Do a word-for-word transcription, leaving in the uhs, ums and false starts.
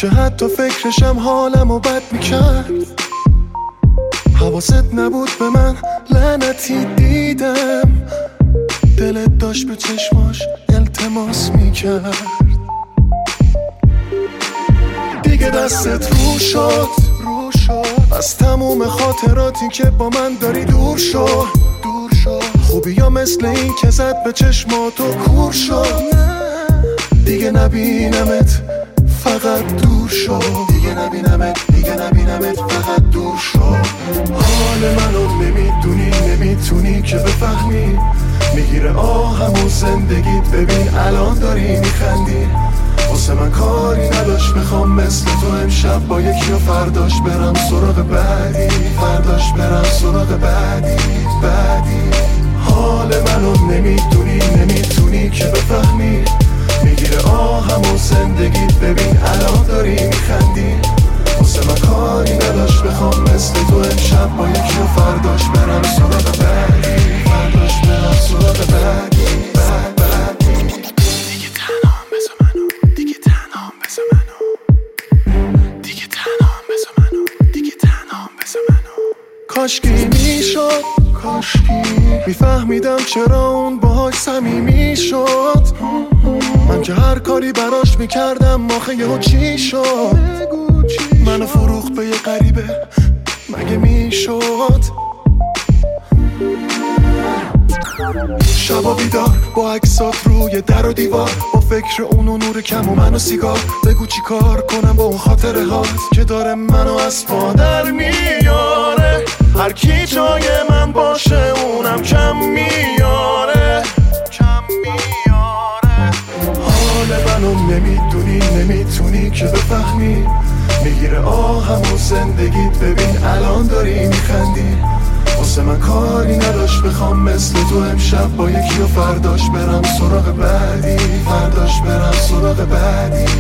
که حتی فکرشم حالمو بد میکرد. حواست نبود به من، لعنتی دیدم دلت داشت به چشماش التماس میکرد. دیگه دستت رو شد رو شد از تموم خاطراتی که با من داری دور شد دور شد. خوبی یا مثل این که زد به چشماتو کور شد. دیگه نبینمت فقط دور شد. دیگه نبینمت دیگه نبینمت فقط دور شد. حال منو نمیدونی نمیتونی که بفهمی. میگیره آهم و زندگیت، ببین الان داری میخندی. واسه من کاری نداشت بخوام مثل تو امشب با یکی و فرداش برم سراغ بعدی. فرداش برم سراغ بعدی بعدی. حال منو نمیدونی نمیتونی که بفهمی. میگیره آهم و زندگیت، ببین الان داری میخندی. واسه من کاری نداشت بخوام مثل تو امشب با یکی و فرداش برم سراغ بعدی. فرداش برم سراغ بعدی بعد بعدی. دیگه تنهام بذار منو، دیگه تنهام بذار منو، دیگه تنهام بذار منو، دیگه تنهام بذار منو. کاشکی میشد کاشکی میفهمیدم چرا اون باهاش صمیمی شد. من که هر کاری براش میکردم آخه یهو چی شد؟ منو فروخت به یه غریبه، مگه میشد؟ شبا بیدار با عکسات روی در و دیوار، با فکر اون و نور کم و من و سیگار. بگو چی کار کنم با اون خاطره هات که داره منو از پادر میاره. هر کی جای من باشه اونم کم میاره کم میاره. حال منو نمیدونی نمیتونی که بفهمی. میگیره آهم و زندگیت، ببین الان داری میخندی. واسه من کاری نداشت بخوام مثل تو امشب با یکی و فرداش برم سراغ بعدی. فرداش برم سراغ بعدی